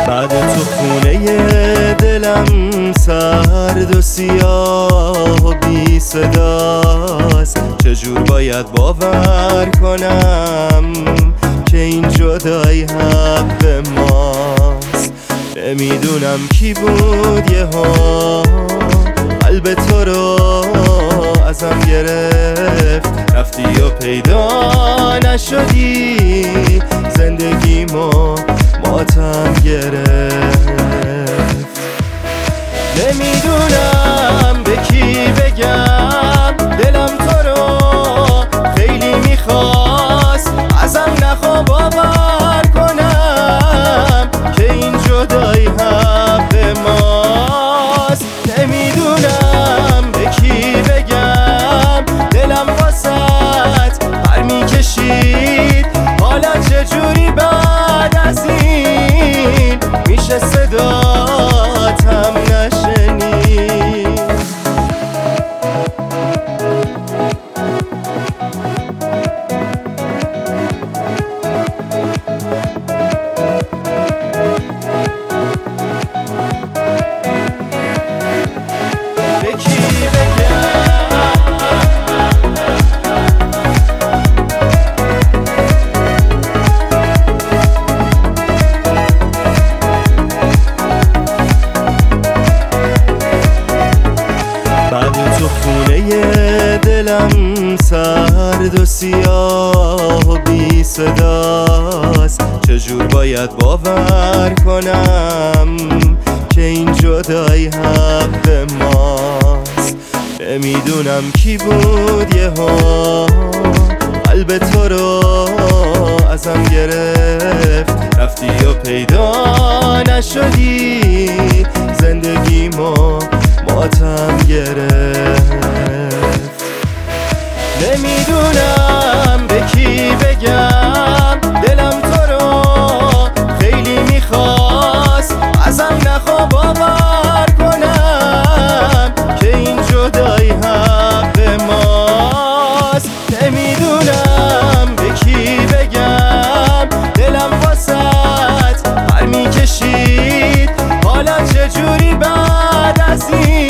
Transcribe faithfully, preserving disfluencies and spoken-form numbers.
بعد تو خونه دلم سرد و سیاه و بی صداست. چجور باید باور کنم که این جدایی حق ماست؟ نمیدونم کی بود یه ها قلب تو رو ازم گرفت، رفتی و پیدا نشدی، زندگیمو ماتم گرفت. نمیدونم به کی بگم دلم تو رو خیلی میخواست، ازم نخوا باور کنم که این جدایی حق ماست. نمیدونم به کی بگم دلم واسط پر میکشید، حالا چجوری بعد از این میشه صداتم نشنید؟ تو خونه دلم سرد و سیاه و بی صداست. چجور باید باور کنم که این جدایی حق ماست؟ نمیدونم کی بود یه ها قلب تو رو ازم گرفت، رفتی و پیدا نشدی، زندگیمو ماتم گرفت. نمیدونم به کی بگم دلم تو رو خیلی میخواست، ازم نخوا باور کنم که این جدایی حق ماست. نمیدونم به کی بگم دلم واسط پر میکشید، حالا چجوری بعد از این